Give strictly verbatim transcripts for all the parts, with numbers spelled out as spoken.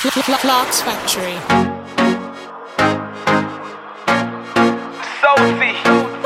Clark's Factory. Sophie.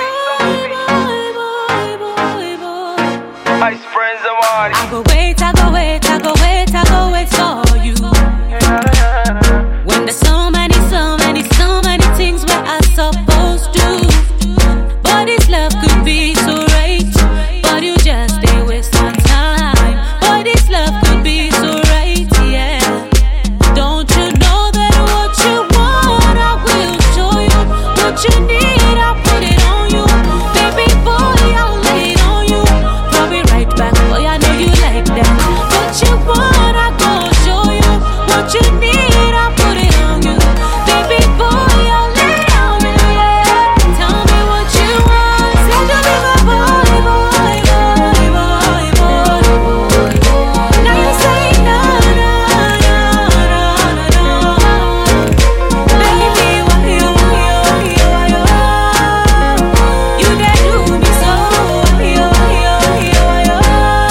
Ice friends of mine. I go wait, I go wait, I go wait, I go wait for you. When there's so many, so many, so many things where I'm supposed to. But this love could be so right, but you just stay waste my time. But this love could be so right, yeah. Don't you know that what you want, I will show you. What you need, I'll put it on you. Baby boy, I'll lay it on you. Probably right back, boy, I know you like that. What you want, I gon' show you. What you need, I'll put it on you. Baby boy, I'll lay it on you, yeah. Tell me what you want. Say to me, my boy, boy, boy, boy, boy, boy, boy. Now you say no, no, no, no, no, no. Baby, why you, why you, why you, why you? You that do me so. Why you, why you, why you,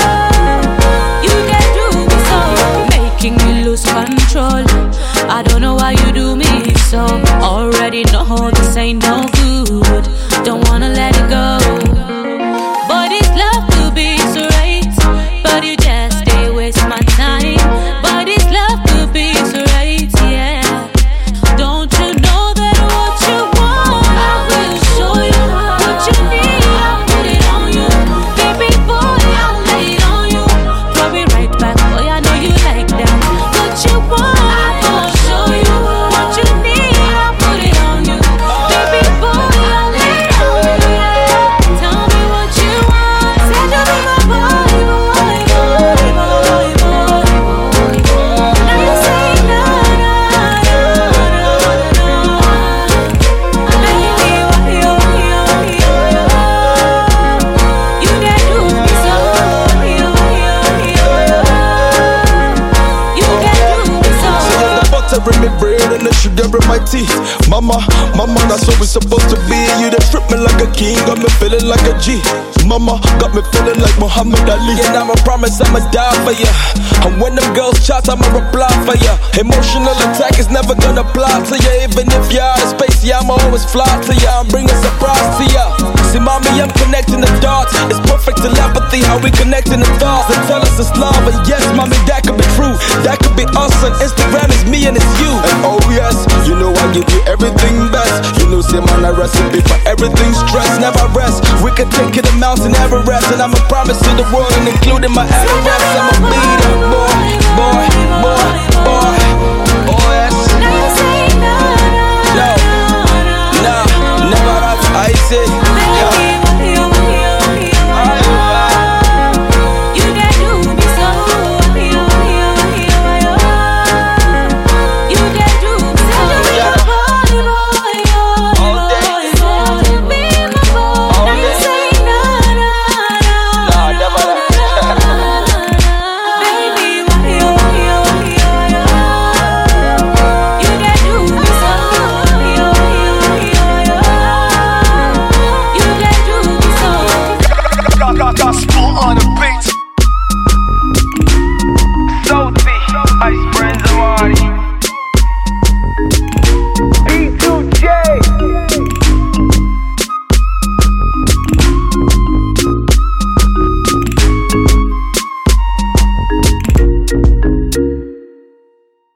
why you? You that do me so. Making me lose control. I don't know why you do me so. Already know this ain't no good. Don't wanna let it go. But this love could be so right, but you just stay waste my time. But this love could be so right, yeah. Don't you know that what you want, I will show you. What you need, I'll put it on you. Baby boy, I'll lay it on you. Probably right back, boy, I know you like that. What you want, I gon' show you. What you need, I'll put it on you. Baby boy, I'll lay it on you, yeah. Tell me what you want. Say to me, my boy, boy, boy, boy, boy, boy, boy. Now you say no, no, no, no, no, no. Baby, why you, why you, why you, why you? You that do me so. Why you, why you, why you, why you? You that do me so. The butter in my brain and the sugar in my teeth. Mama, mama, that's what we're supposed to be. You done strip me like a king, got me feeling like a G. Mama, got me feeling like Muhammad Ali. And I'ma promise I'ma die for ya. And when them girls chat, I'ma reply for ya. Emotional attack is never gonna apply to ya. Even if you're out of space, yeah, I'ma always fly to ya. I'm bringing surprise to ya. See, mommy, I'm connecting the dots. It's perfect telepathy, how we connecting the thoughts. They tell us it's love, and yes, mommy, that could be true. That could be us, and Instagram is me and it's you. And oh yes, you know I give you everything best. You know, say man, a recipe for everything stress. Never rest, we can take it to Mountain Everest. And I'ma promise to the world, and including my address. I'ma be that boy, boy, boy, boy. Oh yes. Now you say no, No, no, never have I say. baby, why you, why you, why you, why you? You that do me so. Why you, why you, why you, why you? You that do me so. Yeah. Boy, boy, boy, All day. boy, boy, be my boy. All Now you day. say no, no, no, Nah, never no, that. no, no. Baby, why you, why you, why you, why you? You that do me so. Why you, why you, why you, why you? You that do me so. Got, got, got sport on the beat. Sophie. Ice friends of mine. B two J.